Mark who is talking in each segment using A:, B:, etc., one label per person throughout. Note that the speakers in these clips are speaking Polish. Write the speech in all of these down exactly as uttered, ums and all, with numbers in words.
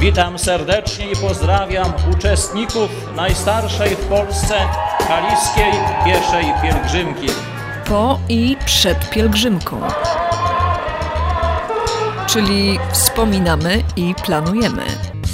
A: Witam serdecznie i pozdrawiam uczestników najstarszej w Polsce kaliskiej pieszej pielgrzymki.
B: Po i przed pielgrzymką. Czyli wspominamy i planujemy.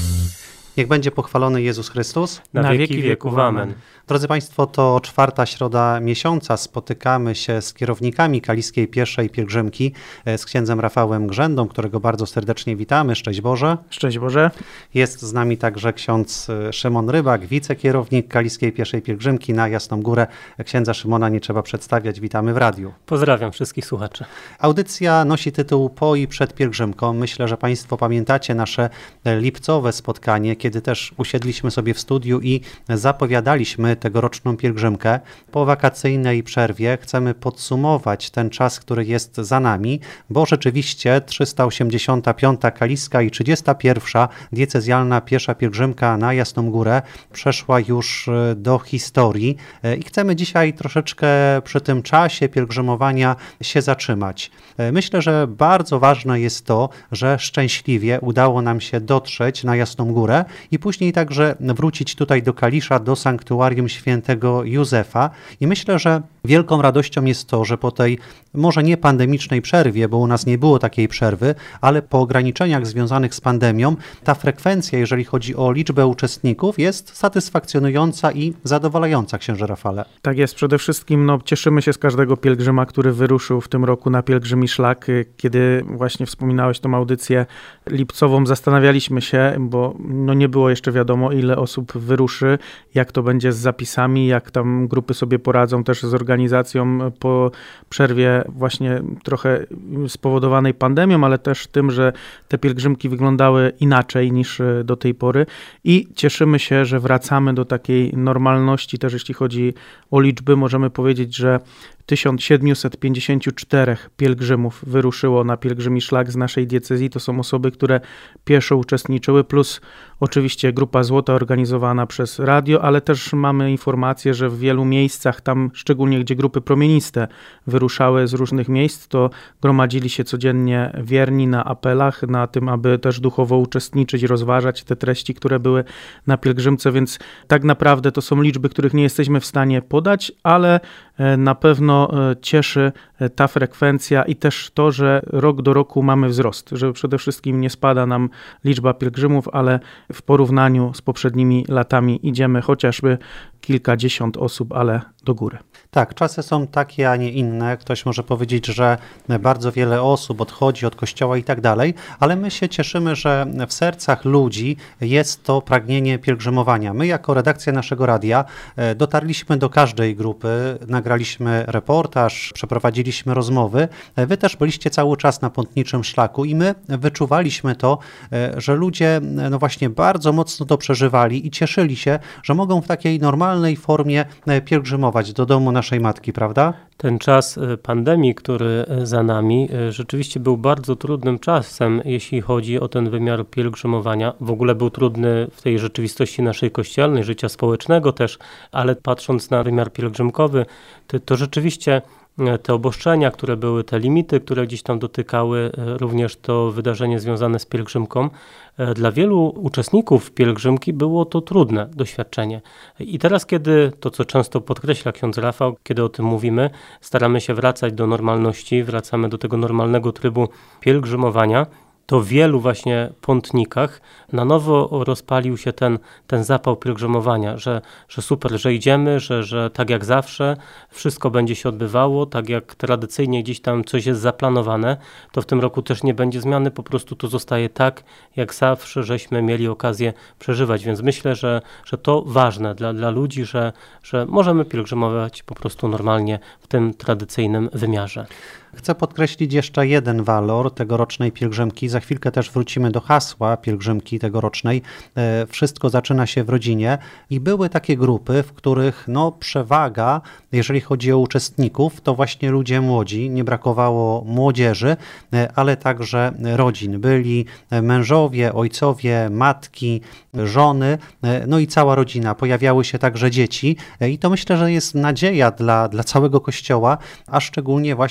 C: Niech będzie pochwalony Jezus Chrystus.
D: Na, Na wieki wieków. Amen.
C: Drodzy Państwo, to czwarta środa miesiąca. Spotykamy się z kierownikami Kaliskiej Pieszej Pielgrzymki, z księdzem Rafałem Grzędą, którego bardzo serdecznie witamy. Szczęść Boże.
D: Szczęść Boże.
C: Jest z nami także ksiądz Szymon Rybak, wicekierownik Kaliskiej Pieszej Pielgrzymki na Jasną Górę. Księdza Szymona nie trzeba przedstawiać. Witamy w radiu.
D: Pozdrawiam wszystkich słuchaczy.
C: Audycja nosi tytuł Po i przed pielgrzymką. Myślę, że Państwo pamiętacie nasze lipcowe spotkanie, kiedy też usiedliśmy sobie w studiu i zapowiadaliśmy tegoroczną pielgrzymkę. Po wakacyjnej przerwie chcemy podsumować ten czas, który jest za nami, bo rzeczywiście trzysta osiemdziesiąta piąta Kaliska i trzydziesta pierwsza diecezjalna piesza pielgrzymka na Jasną Górę przeszła już do historii i chcemy dzisiaj troszeczkę przy tym czasie pielgrzymowania się zatrzymać. Myślę, że bardzo ważne jest to, że szczęśliwie udało nam się dotrzeć na Jasną Górę i później także wrócić tutaj do Kalisza, do sanktuarium świętego Józefa. I myślę, że wielką radością jest to, że po tej może nie pandemicznej przerwie, bo u nas nie było takiej przerwy, ale po ograniczeniach związanych z pandemią, ta frekwencja, jeżeli chodzi o liczbę uczestników, jest satysfakcjonująca i zadowalająca, księże Rafale.
D: Tak jest. Przede wszystkim no, cieszymy się z każdego pielgrzyma, który wyruszył w tym roku na pielgrzymi szlak. Kiedy właśnie wspominałeś tą audycję lipcową, zastanawialiśmy się, bo no, nie było jeszcze wiadomo, ile osób wyruszy, jak to będzie z zapisami, jak tam grupy sobie poradzą też z organizacją po przerwie właśnie trochę spowodowanej pandemią, ale też tym, że te pielgrzymki wyglądały inaczej niż do tej pory i cieszymy się, że wracamy do takiej normalności też jeśli chodzi o liczby. Możemy powiedzieć, że tysiąc siedemset pięćdziesiąt cztery pielgrzymów wyruszyło na pielgrzymi szlak z naszej diecezji. To są osoby, które pieszo uczestniczyły, plus oczywiście grupa złota organizowana przez radio, ale też mamy informację, że w wielu miejscach, tam szczególnie gdzie grupy promieniste wyruszały z różnych miejsc, to gromadzili się codziennie wierni na apelach, na tym, aby też duchowo uczestniczyć, rozważać te treści, które były na pielgrzymce, więc tak naprawdę to są liczby, których nie jesteśmy w stanie podać, ale na pewno cieszy ta frekwencja i też to, że rok do roku mamy wzrost, że przede wszystkim nie spada nam liczba pielgrzymów, ale w porównaniu z poprzednimi latami idziemy chociażby kilkadziesiąt osób, ale do góry.
C: Tak, czasy są takie, a nie inne. Ktoś może powiedzieć, że bardzo wiele osób odchodzi od kościoła i tak dalej, ale my się cieszymy, że w sercach ludzi jest to pragnienie pielgrzymowania. My jako redakcja naszego radia dotarliśmy do każdej grupy, nagraliśmy reportaż, przeprowadziliśmy rozmowy. Wy też byliście cały czas na pątniczym szlaku i my wyczuwaliśmy to, że ludzie no właśnie bardzo mocno to przeżywali i cieszyli się, że mogą w takiej normalnej formie pielgrzymować do domu naszej matki, prawda?
D: Ten czas pandemii, który za nami, rzeczywiście był bardzo trudnym czasem, jeśli chodzi o ten wymiar pielgrzymowania. W ogóle był trudny w tej rzeczywistości naszej kościelnej, życia społecznego też, ale patrząc na wymiar pielgrzymkowy, to, to rzeczywiście te obostrzenia, które były, te limity, które gdzieś tam dotykały, również to wydarzenie związane z pielgrzymką, dla wielu uczestników pielgrzymki było to trudne doświadczenie. I teraz, kiedy to, co często podkreśla ksiądz Rafał, kiedy o tym mówimy, staramy się wracać do normalności, wracamy do tego normalnego trybu pielgrzymowania, to w wielu właśnie pątnikach na nowo rozpalił się ten, ten zapał pielgrzymowania, że, że super, że idziemy, że, że tak jak zawsze wszystko będzie się odbywało, tak jak tradycyjnie gdzieś tam coś jest zaplanowane, to w tym roku też nie będzie zmiany, po prostu to zostaje tak, jak zawsze żeśmy mieli okazję przeżywać, więc myślę, że, że to ważne dla, dla ludzi, że, że możemy pielgrzymować po prostu normalnie w tym tradycyjnym wymiarze.
C: Chcę podkreślić jeszcze jeden walor tegorocznej pielgrzymki. Za chwilkę też wrócimy do hasła pielgrzymki tegorocznej. Wszystko zaczyna się w rodzinie i były takie grupy, w których no, przewaga, jeżeli chodzi o uczestników, to właśnie ludzie młodzi. Nie brakowało młodzieży, ale także rodzin. Byli mężowie, ojcowie, matki, żony, no i cała rodzina. Pojawiały się także dzieci i to myślę, że jest nadzieja dla, dla całego Kościoła, a szczególnie właśnie dla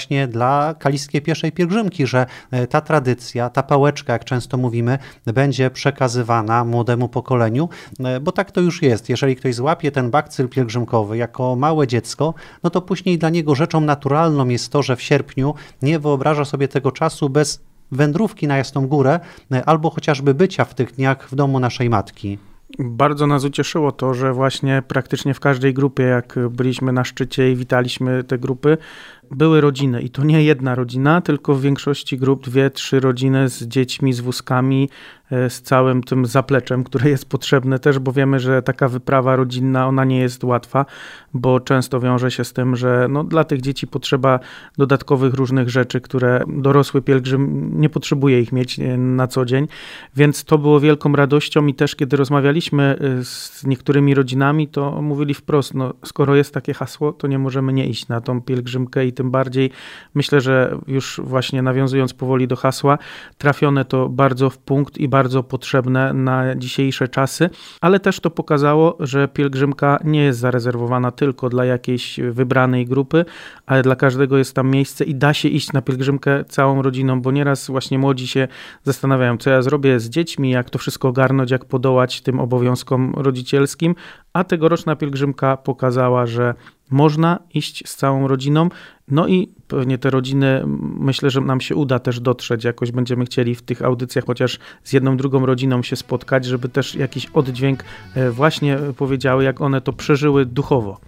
C: za Kaliskie Pieszej Pielgrzymki, że ta tradycja, ta pałeczka, jak często mówimy, będzie przekazywana młodemu pokoleniu, bo tak to już jest. Jeżeli ktoś złapie ten bakcyl pielgrzymkowy jako małe dziecko, no to później dla niego rzeczą naturalną jest to, że w sierpniu nie wyobraża sobie tego czasu bez wędrówki na Jasną Górę albo chociażby bycia w tych dniach w domu naszej matki.
D: Bardzo nas ucieszyło to, że właśnie praktycznie w każdej grupie, jak byliśmy na szczycie i witaliśmy te grupy, były rodziny i to nie jedna rodzina, tylko w większości grup dwie, trzy rodziny z dziećmi, z wózkami, z całym tym zapleczem, które jest potrzebne też, bo wiemy, że taka wyprawa rodzinna, ona nie jest łatwa, bo często wiąże się z tym, że no, dla tych dzieci potrzeba dodatkowych różnych rzeczy, które dorosły pielgrzym nie potrzebuje ich mieć na co dzień, więc to było wielką radością i też kiedy rozmawialiśmy z niektórymi rodzinami, to mówili wprost, no skoro jest takie hasło, to nie możemy nie iść na tą pielgrzymkę i tym bardziej myślę, że już właśnie nawiązując powoli do hasła, trafione to bardzo w punkt i bardzo potrzebne na dzisiejsze czasy, ale też to pokazało, że pielgrzymka nie jest zarezerwowana tylko dla jakiejś wybranej grupy, ale dla każdego jest tam miejsce i da się iść na pielgrzymkę całą rodziną, bo nieraz właśnie młodzi się zastanawiają, co ja zrobię z dziećmi, jak to wszystko ogarnąć, jak podołać tym obowiązkom rodzicielskim, a tegoroczna pielgrzymka pokazała, że można iść z całą rodziną, no i pewnie te rodziny, myślę, że nam się uda też dotrzeć, jakoś będziemy chcieli w tych audycjach chociaż z jedną, drugą rodziną się spotkać, żeby też jakiś oddźwięk właśnie powiedziały, jak one to przeżyły duchowo.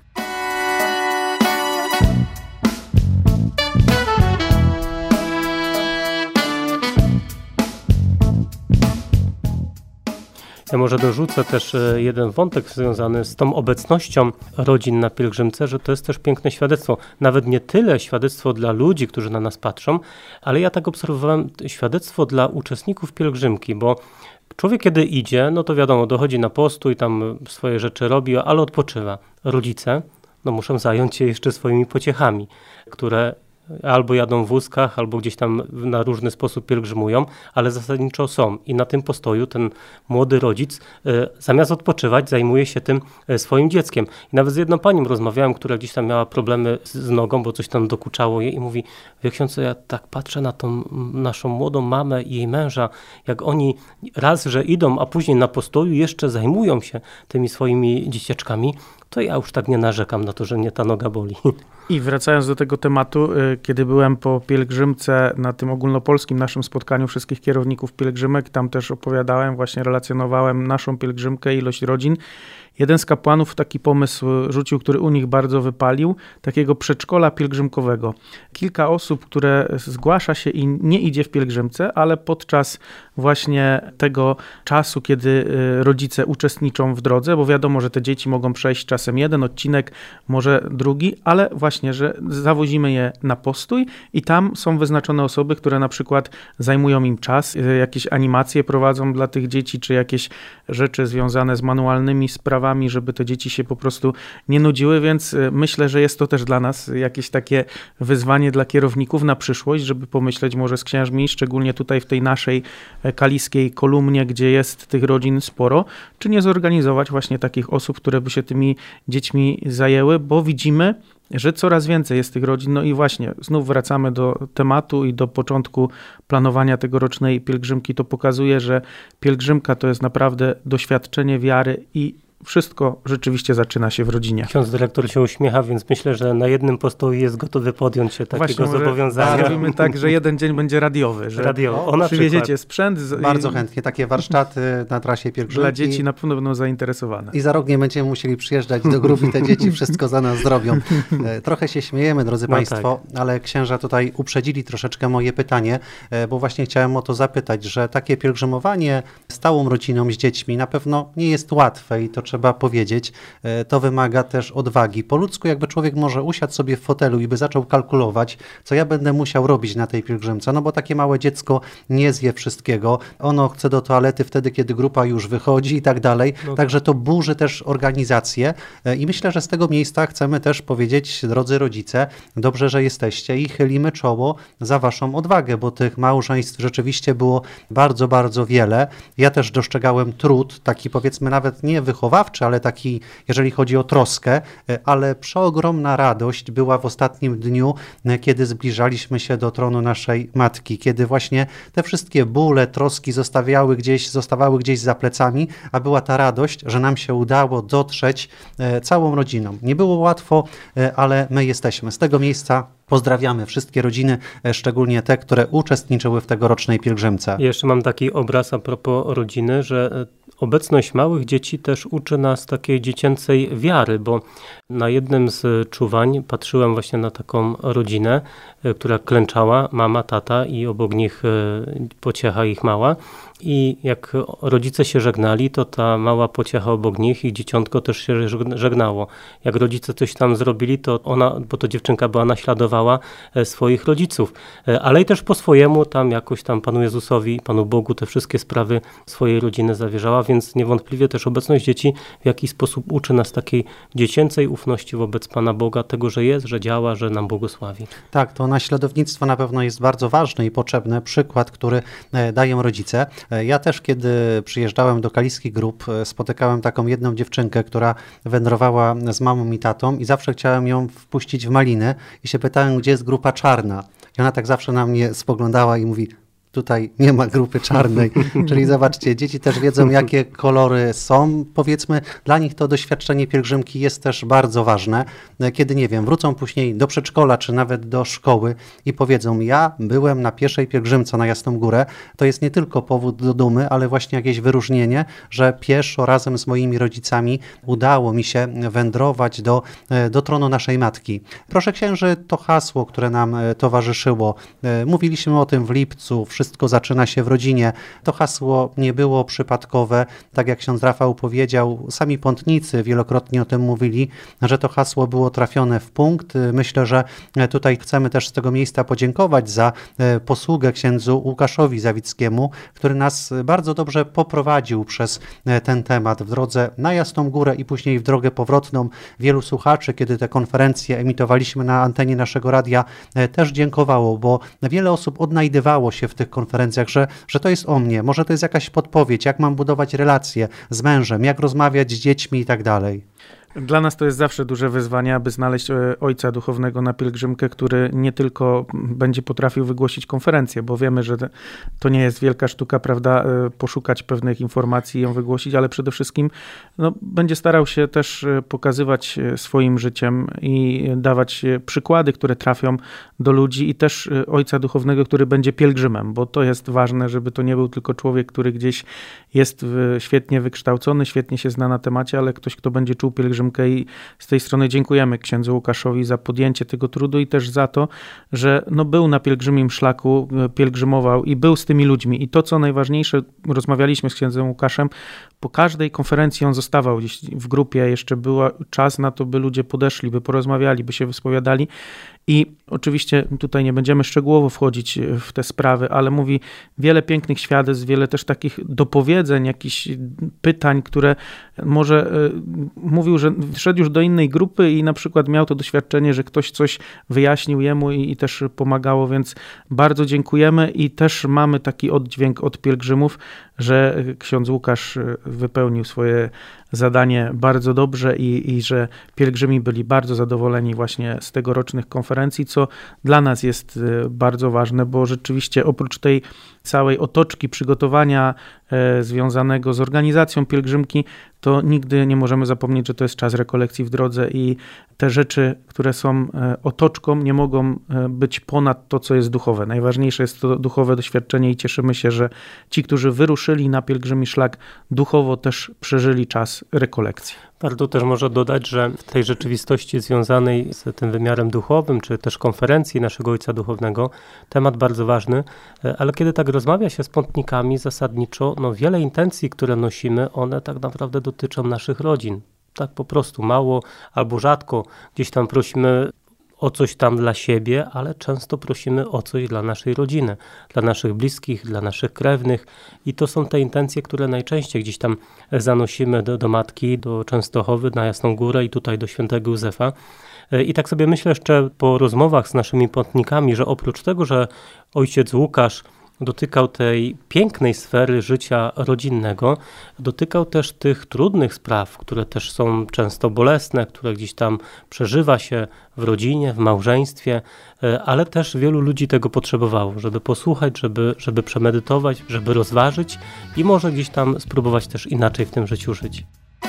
E: Ja może dorzucę też jeden wątek związany z tą obecnością rodzin na pielgrzymce, że to jest też piękne świadectwo. Nawet nie tyle świadectwo dla ludzi, którzy na nas patrzą, ale ja tak obserwowałem świadectwo dla uczestników pielgrzymki, bo człowiek kiedy idzie, no to wiadomo, dochodzi na postój, tam swoje rzeczy robi, ale odpoczywa. Rodzice no muszą zająć się jeszcze swoimi pociechami, które albo jadą w wózkach, albo gdzieś tam na różny sposób pielgrzymują, ale zasadniczo są. I na tym postoju ten młody rodzic y, zamiast odpoczywać zajmuje się tym y, swoim dzieckiem. I nawet z jedną panią rozmawiałem, która gdzieś tam miała problemy z, z nogą, bo coś tam dokuczało jej i mówi, wie ksiądz, ja tak patrzę na tą naszą młodą mamę i jej męża, jak oni raz, że idą, a później na postoju jeszcze zajmują się tymi swoimi dzieciaczkami, to ja już tak nie narzekam na to, że mnie ta noga boli.
D: I wracając do tego tematu, kiedy byłem po pielgrzymce na tym ogólnopolskim naszym spotkaniu wszystkich kierowników pielgrzymek, tam też opowiadałem, właśnie relacjonowałem naszą pielgrzymkę, ilość rodzin. Jeden z kapłanów taki pomysł rzucił, który u nich bardzo wypalił, takiego przedszkola pielgrzymkowego. Kilka osób, które zgłasza się i nie idzie w pielgrzymce, ale podczas właśnie tego czasu, kiedy rodzice uczestniczą w drodze, bo wiadomo, że te dzieci mogą przejść czasem jeden odcinek, może drugi, ale właśnie, że zawozimy je na postój i tam są wyznaczone osoby, które na przykład zajmują im czas, jakieś animacje prowadzą dla tych dzieci, czy jakieś rzeczy związane z manualnymi sprawami, żeby te dzieci się po prostu nie nudziły, więc myślę, że jest to też dla nas jakieś takie wyzwanie dla kierowników na przyszłość, żeby pomyśleć może z księżmi, szczególnie tutaj w tej naszej kaliskiej kolumnie, gdzie jest tych rodzin sporo, czy nie zorganizować właśnie takich osób, które by się tymi dziećmi zajęły, bo widzimy, że coraz więcej jest tych rodzin. No i właśnie, znów wracamy do tematu i do początku planowania tegorocznej pielgrzymki. To pokazuje, że pielgrzymka to jest naprawdę doświadczenie wiary i wszystko rzeczywiście zaczyna się w rodzinie.
E: Ksiądz dyrektor się uśmiecha, więc myślę, że na jednym postoju jest gotowy podjąć się takiego
D: Właśnie,
E: zobowiązania.
D: Zrobimy tak, że jeden dzień będzie radiowy, że
E: Radio, o, na
D: przywieziecie
E: przykład.
D: sprzęt. Z,
C: Bardzo chętnie, takie warsztaty na trasie pielgrzymki.
D: Dla dzieci na pewno będą zainteresowane.
C: I za rok nie będziemy musieli przyjeżdżać do grup i te dzieci wszystko za nas zrobią. Trochę się śmiejemy, drodzy
E: no
C: Państwo,
E: tak.
C: ale księża tutaj uprzedzili troszeczkę moje pytanie, bo właśnie chciałem o to zapytać, że takie pielgrzymowanie stałą rodziną z dziećmi na pewno nie jest łatwe i to trzeba powiedzieć. To wymaga też odwagi. Po ludzku jakby człowiek może usiadł sobie w fotelu i by zaczął kalkulować, co ja będę musiał robić na tej pielgrzymce, no bo takie małe dziecko nie zje wszystkiego. Ono chce do toalety wtedy, kiedy grupa już wychodzi i tak dalej. No. Także to burzy też organizację i myślę, że z tego miejsca chcemy też powiedzieć, drodzy rodzice, dobrze, że jesteście i chylimy czoło za waszą odwagę, bo tych małżeństw rzeczywiście było bardzo, bardzo wiele. Ja też dostrzegałem trud, taki powiedzmy nawet nie wychowania, zachowawczy, ale taki, jeżeli chodzi o troskę, ale przeogromna radość była w ostatnim dniu, kiedy zbliżaliśmy się do tronu naszej Matki, kiedy właśnie te wszystkie bóle, troski zostawiały gdzieś, zostawały gdzieś za plecami, a była ta radość, że nam się udało dotrzeć całą rodziną. Nie było łatwo, ale my jesteśmy. Z tego miejsca pozdrawiamy wszystkie rodziny, szczególnie te, które uczestniczyły w tegorocznej pielgrzymce.
E: Ja jeszcze mam taki obraz a propos rodziny, że obecność małych dzieci też uczy nas takiej dziecięcej wiary, bo na jednym z czuwań patrzyłem właśnie na taką rodzinę, która klęczała, mama, tata i obok nich pociecha ich mała. I jak rodzice się żegnali, to ta mała pociecha obok nich i dzieciątko też się żegnało. Jak rodzice coś tam zrobili, to ona, bo to dziewczynka była, naśladowała swoich rodziców. Ale i też po swojemu tam jakoś tam Panu Jezusowi, Panu Bogu te wszystkie sprawy swojej rodziny zawierzała, więc niewątpliwie też obecność dzieci w jakiś sposób uczy nas takiej dziecięcej ufności wobec Pana Boga, tego, że jest, że działa, że nam błogosławi.
C: Tak, to naśladownictwo na pewno jest bardzo ważne i potrzebne. Przykład, który dają rodzice. Ja też, kiedy przyjeżdżałem do Kaliskich Grup, spotykałem taką jedną dziewczynkę, która wędrowała z mamą i tatą i zawsze chciałem ją wpuścić w maliny i się pytałem, gdzie jest grupa czarna. I ona tak zawsze na mnie spoglądała i mówi: tutaj nie ma grupy czarnej, czyli zobaczcie, dzieci też wiedzą, jakie kolory są. Powiedzmy, dla nich to doświadczenie pielgrzymki jest też bardzo ważne. Kiedy, nie wiem, wrócą później do przedszkola, czy nawet do szkoły i powiedzą: ja byłem na pierwszej pielgrzymce na Jasną Górę, to jest nie tylko powód do dumy, ale właśnie jakieś wyróżnienie, że pieszo razem z moimi rodzicami udało mi się wędrować do, do tronu naszej Matki. Proszę księży, to hasło, które nam towarzyszyło, mówiliśmy o tym w lipcu, wszystko zaczyna się w rodzinie. To hasło nie było przypadkowe. Tak jak ksiądz Rafał powiedział, sami pątnicy wielokrotnie o tym mówili, że to hasło było trafione w punkt. Myślę, że tutaj chcemy też z tego miejsca podziękować za posługę księdzu Łukaszowi Zawickiemu, który nas bardzo dobrze poprowadził przez ten temat w drodze na Jasną Górę i później w drogę powrotną. Wielu słuchaczy, kiedy te konferencje emitowaliśmy na antenie naszego radia, też dziękowało, bo wiele osób odnajdywało się w tych konferencjach, że, że to jest o mnie, może to jest jakaś podpowiedź, jak mam budować relacje z mężem, jak rozmawiać z dziećmi i tak dalej.
D: Dla nas to jest zawsze duże wyzwanie, aby znaleźć ojca duchownego na pielgrzymkę, który nie tylko będzie potrafił wygłosić konferencję, bo wiemy, że to nie jest wielka sztuka, prawda, poszukać pewnych informacji i ją wygłosić, ale przede wszystkim no, będzie starał się też pokazywać swoim życiem i dawać przykłady, które trafią do ludzi i też ojca duchownego, który będzie pielgrzymem, bo to jest ważne, żeby to nie był tylko człowiek, który gdzieś jest świetnie wykształcony, świetnie się zna na temacie, ale ktoś, kto będzie czuł pielgrzymkę. I z tej strony dziękujemy księdzu Łukaszowi za podjęcie tego trudu i też za to, że no był na pielgrzymim szlaku, pielgrzymował i był z tymi ludźmi. I to, co najważniejsze, rozmawialiśmy z księdzem Łukaszem, po każdej konferencji on zostawał gdzieś w grupie, jeszcze był czas na to, by ludzie podeszli, by porozmawiali, by się wyspowiadali. I oczywiście tutaj nie będziemy szczegółowo wchodzić w te sprawy, ale mówi wiele pięknych świadectw, wiele też takich dopowiedzeń, jakichś pytań, które może mówił, że wszedł już do innej grupy i na przykład miał to doświadczenie, że ktoś coś wyjaśnił jemu i, i też pomagało, więc bardzo dziękujemy i też mamy taki oddźwięk od pielgrzymów, że ksiądz Łukasz wypełnił swoje zadanie bardzo dobrze i, i że pielgrzymi byli bardzo zadowoleni właśnie z tegorocznych konferencji, co dla nas jest bardzo ważne, bo rzeczywiście oprócz tej całej otoczki przygotowania e, związanego z organizacją pielgrzymki, to nigdy nie możemy zapomnieć, że to jest czas rekolekcji w drodze i te rzeczy, które są e, otoczką, nie mogą e, być ponad to, co jest duchowe. Najważniejsze jest to duchowe doświadczenie i cieszymy się, że ci, którzy wyruszyli na pielgrzymi szlak, duchowo też przeżyli czas rekolekcji.
E: Warto też może dodać, że w tej rzeczywistości związanej z tym wymiarem duchowym, czy też konferencji naszego Ojca Duchownego, temat bardzo ważny, ale kiedy tak rozmawia się z pątnikami zasadniczo, no wiele intencji, które nosimy, one tak naprawdę dotyczą naszych rodzin. Tak po prostu mało albo rzadko gdzieś tam prosimy o coś tam dla siebie, ale często prosimy o coś dla naszej rodziny, dla naszych bliskich, dla naszych krewnych i to są te intencje, które najczęściej gdzieś tam zanosimy do, do Matki, do Częstochowy, na Jasną Górę i tutaj do świętego Józefa. I tak sobie myślę jeszcze po rozmowach z naszymi pątnikami, że oprócz tego, że ojciec Łukasz dotykał tej pięknej sfery życia rodzinnego, dotykał też tych trudnych spraw, które też są często bolesne, które gdzieś tam przeżywa się w rodzinie, w małżeństwie, ale też wielu ludzi tego potrzebowało, żeby posłuchać, żeby, żeby przemedytować, żeby rozważyć i może gdzieś tam spróbować też inaczej w tym życiu żyć.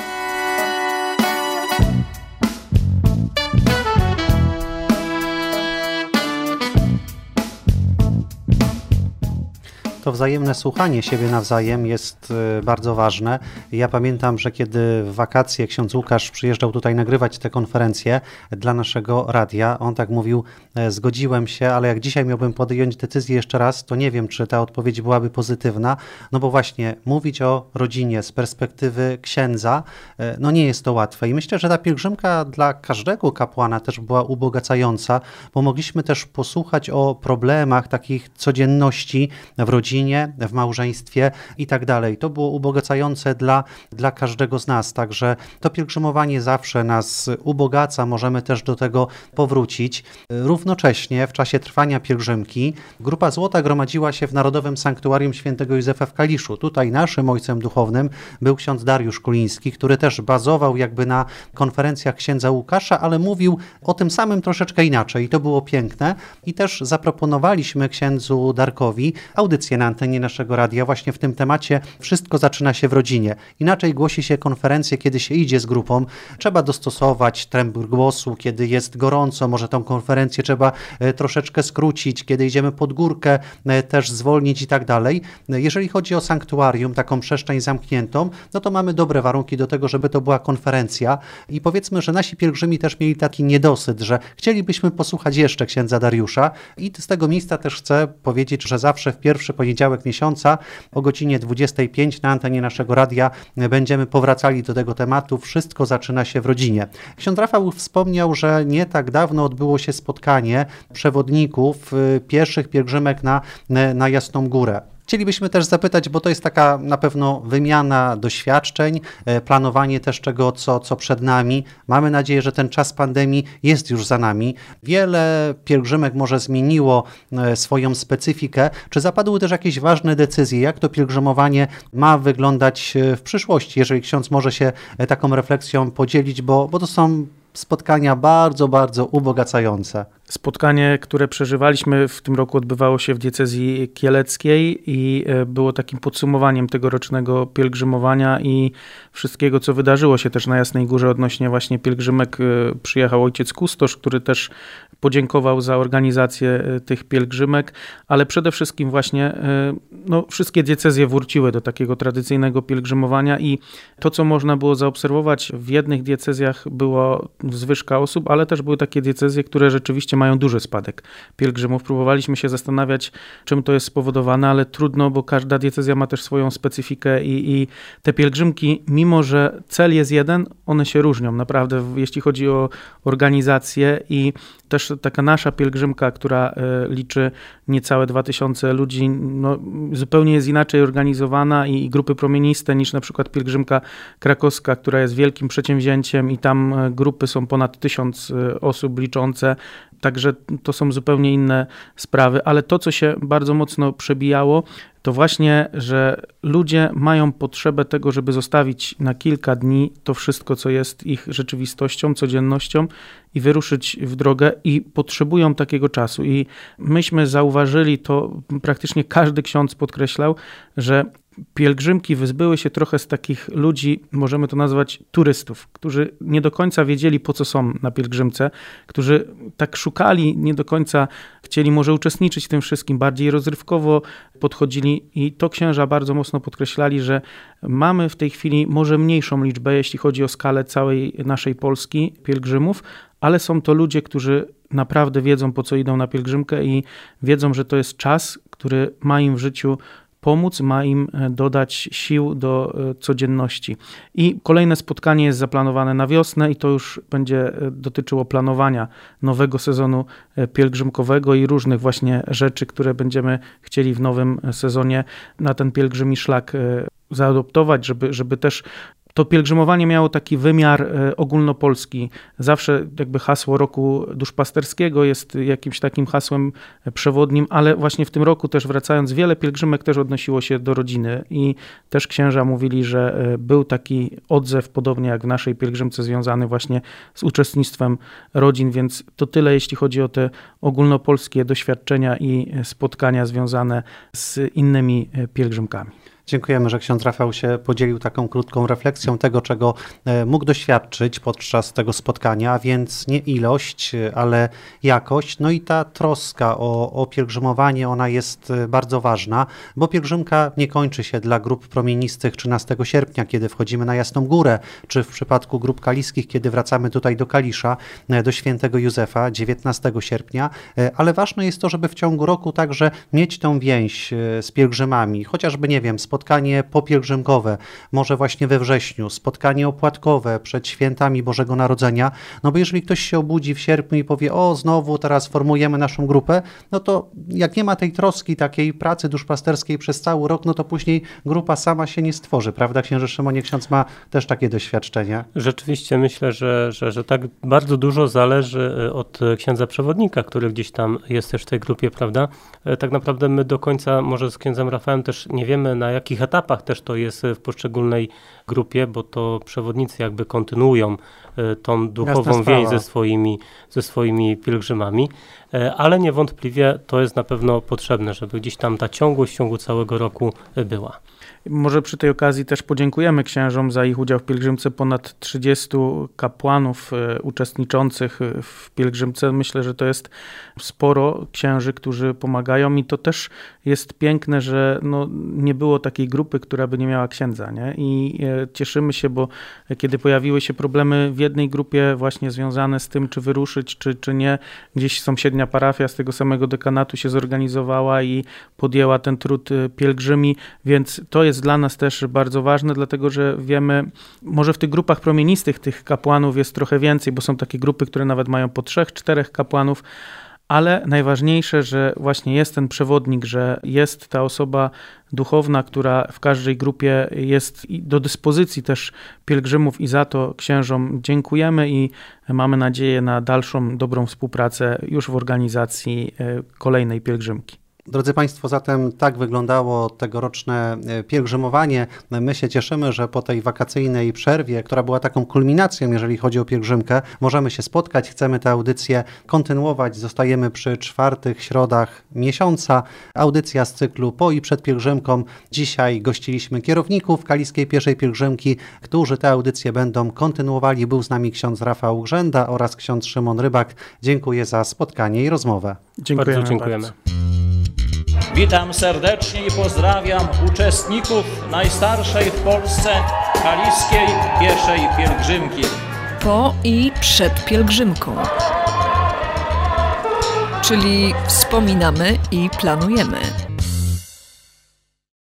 C: To wzajemne słuchanie siebie nawzajem jest bardzo ważne. Ja pamiętam, że kiedy w wakacje ksiądz Łukasz przyjeżdżał tutaj nagrywać te konferencje dla naszego radia, on tak mówił, zgodziłem się, ale jak dzisiaj miałbym podjąć decyzję jeszcze raz, to nie wiem, czy ta odpowiedź byłaby pozytywna, no bo właśnie mówić o rodzinie z perspektywy księdza, no nie jest to łatwe i myślę, że ta pielgrzymka dla każdego kapłana też była ubogacająca, bo mogliśmy też posłuchać o problemach takich codzienności w rodzinie, w małżeństwie i tak dalej. To było ubogacające dla, dla każdego z nas, także to pielgrzymowanie zawsze nas ubogaca, możemy też do tego powrócić. Równocześnie w czasie trwania pielgrzymki Grupa Złota gromadziła się w Narodowym Sanktuarium Świętego Józefa w Kaliszu. Tutaj naszym ojcem duchownym był ksiądz Dariusz Kuliński, który też bazował jakby na konferencjach księdza Łukasza, ale mówił o tym samym troszeczkę inaczej i to było piękne i też zaproponowaliśmy księdzu Darkowi audycję na antenie naszego radia właśnie w tym temacie wszystko zaczyna się w rodzinie. Inaczej głosi się konferencję, kiedy się idzie z grupą. Trzeba dostosować tembr głosu, kiedy jest gorąco, może tą konferencję trzeba troszeczkę skrócić, kiedy idziemy pod górkę, też zwolnić i tak dalej. Jeżeli chodzi o sanktuarium, taką przestrzeń zamkniętą, no to mamy dobre warunki do tego, żeby to była konferencja i powiedzmy, że nasi pielgrzymi też mieli taki niedosyt, że chcielibyśmy posłuchać jeszcze księdza Dariusza i z tego miejsca też chcę powiedzieć, że zawsze w pierwszy poniedziałek miesiąca o godzinie dwudziestej piątej na antenie naszego radia będziemy powracali do tego tematu. Wszystko zaczyna się w rodzinie. Ksiądz Rafał wspomniał, że nie tak dawno odbyło się spotkanie przewodników pieszych pielgrzymek na, na Jasną Górę. Chcielibyśmy też zapytać, bo to jest taka na pewno wymiana doświadczeń, planowanie też czego, co, co przed nami. Mamy nadzieję, że ten czas pandemii jest już za nami. Wiele pielgrzymek może zmieniło swoją specyfikę. Czy zapadły też jakieś ważne decyzje, jak to pielgrzymowanie ma wyglądać w przyszłości, jeżeli ksiądz może się taką refleksją podzielić, bo, bo to są spotkania bardzo, bardzo ubogacające.
D: Spotkanie, które przeżywaliśmy w tym roku, odbywało się w diecezji kieleckiej i było takim podsumowaniem tegorocznego pielgrzymowania i wszystkiego, co wydarzyło się też na Jasnej Górze odnośnie właśnie pielgrzymek. Przyjechał ojciec kustosz, który też podziękował za organizację tych pielgrzymek, ale przede wszystkim właśnie no, wszystkie diecezje wróciły do takiego tradycyjnego pielgrzymowania i to, co można było zaobserwować w jednych diecezjach, było zwyżka osób, ale też były takie diecezje, które rzeczywiście mają duży spadek pielgrzymów. Próbowaliśmy się zastanawiać, czym to jest spowodowane, ale trudno, bo każda diecezja ma też swoją specyfikę i, i te pielgrzymki, mimo że cel jest jeden, one się różnią naprawdę, jeśli chodzi o organizację i też taka nasza pielgrzymka, która liczy niecałe dwa tysiące ludzi, no, zupełnie jest inaczej organizowana i, i grupy promieniste niż na przykład pielgrzymka krakowska, która jest wielkim przedsięwzięciem i tam grupy są ponad tysiąc osób liczące, także to są zupełnie inne sprawy, ale to, co się bardzo mocno przebijało, to właśnie, że ludzie mają potrzebę tego, żeby zostawić na kilka dni to wszystko, co jest ich rzeczywistością, codziennością i wyruszyć w drogę i potrzebują takiego czasu. I myśmy zauważyli to, praktycznie każdy ksiądz podkreślał, że pielgrzymki wyzbyły się trochę z takich ludzi, możemy to nazwać turystów, którzy nie do końca wiedzieli, po co są na pielgrzymce, którzy tak szukali, nie do końca chcieli może uczestniczyć w tym wszystkim, bardziej rozrywkowo podchodzili i to księża bardzo mocno podkreślali, że mamy w tej chwili może mniejszą liczbę, jeśli chodzi o skalę całej naszej Polski pielgrzymów, ale są to ludzie, którzy naprawdę wiedzą, po co idą na pielgrzymkę i wiedzą, że to jest czas, który ma im w życiu pomóc, ma im dodać sił do codzienności. I kolejne spotkanie jest zaplanowane na wiosnę i to już będzie dotyczyło planowania nowego sezonu pielgrzymkowego i różnych właśnie rzeczy, które będziemy chcieli w nowym sezonie na ten pielgrzymi szlak zaadoptować, żeby, żeby też To pielgrzymowanie miało taki wymiar ogólnopolski. Zawsze jakby hasło roku duszpasterskiego jest jakimś takim hasłem przewodnim, ale właśnie w tym roku też wracając, wiele pielgrzymek też odnosiło się do rodziny i też księża mówili, że był taki odzew, podobnie jak w naszej pielgrzymce, związany właśnie z uczestnictwem rodzin, więc to tyle, jeśli chodzi o te ogólnopolskie doświadczenia i spotkania związane z innymi pielgrzymkami.
C: Dziękujemy, że ksiądz Rafał się podzielił taką krótką refleksją tego, czego mógł doświadczyć podczas tego spotkania, a więc nie ilość, ale jakość. No i ta troska o, o pielgrzymowanie, ona jest bardzo ważna, bo pielgrzymka nie kończy się dla grup promienistych trzynastego sierpnia, kiedy wchodzimy na Jasną Górę, czy w przypadku grup kaliskich, kiedy wracamy tutaj do Kalisza, do Świętego Józefa dziewiętnastego sierpnia, ale ważne jest to, żeby w ciągu roku także mieć tą więź z pielgrzymami, chociażby, nie wiem, spotkanie popielgrzymkowe, może właśnie we wrześniu, spotkanie opłatkowe przed świętami Bożego Narodzenia, no bo jeżeli ktoś się obudzi w sierpniu i powie, o znowu teraz formujemy naszą grupę, no to jak nie ma tej troski, takiej pracy duszpasterskiej przez cały rok, no to później grupa sama się nie stworzy, prawda księże Szymonie? Ksiądz ma też takie doświadczenie.
E: Rzeczywiście myślę, że, że, że tak bardzo dużo zależy od księdza przewodnika, który gdzieś tam jest też w tej grupie, prawda? Tak naprawdę my do końca może z księdzem Rafałem też nie wiemy, na jakich etapach też to jest w poszczególnej grupie, bo to przewodnicy jakby kontynuują tą duchową więź ze swoimi, ze swoimi pielgrzymami, ale niewątpliwie to jest na pewno potrzebne, żeby gdzieś tam ta ciągłość w ciągu całego roku była.
D: Może przy tej okazji też podziękujemy księżom za ich udział w pielgrzymce. Ponad trzydziestu kapłanów uczestniczących w pielgrzymce. Myślę, że to jest sporo księży, którzy pomagają i to też jest piękne, że no, nie było takiej grupy, która by nie miała księdza, nie? I cieszymy się, bo kiedy pojawiły się problemy w jednej grupie właśnie związane z tym, czy wyruszyć, czy, czy nie, gdzieś sąsiednia parafia z tego samego dekanatu się zorganizowała i podjęła ten trud pielgrzymi, więc to jest dla nas też bardzo ważne, dlatego że wiemy, może w tych grupach promienistych tych kapłanów jest trochę więcej, bo są takie grupy, które nawet mają po trzech, czterech kapłanów, ale najważniejsze, że właśnie jest ten przewodnik, że jest ta osoba duchowna, która w każdej grupie jest do dyspozycji też pielgrzymów i za to księżom dziękujemy i mamy nadzieję na dalszą dobrą współpracę już w organizacji kolejnej pielgrzymki.
C: Drodzy Państwo, zatem tak wyglądało tegoroczne pielgrzymowanie. My się cieszymy, że po tej wakacyjnej przerwie, która była taką kulminacją, jeżeli chodzi o pielgrzymkę, możemy się spotkać, chcemy tę audycję kontynuować. Zostajemy przy czwartych środach miesiąca. Audycja z cyklu po i przed pielgrzymką. Dzisiaj gościliśmy kierowników Kaliskiej Pieszej Pielgrzymki, którzy tę audycję będą kontynuowali. Był z nami ksiądz Rafał Grzęda oraz ksiądz Szymon Rybak. Dziękuję za spotkanie i rozmowę.
D: Dziękujemy.
E: Bardzo dziękujemy.
D: Bardzo.
A: Witam serdecznie i pozdrawiam uczestników najstarszej w Polsce Kaliskiej Pieszej Pielgrzymki.
B: Po i przed pielgrzymką. Czyli wspominamy i planujemy.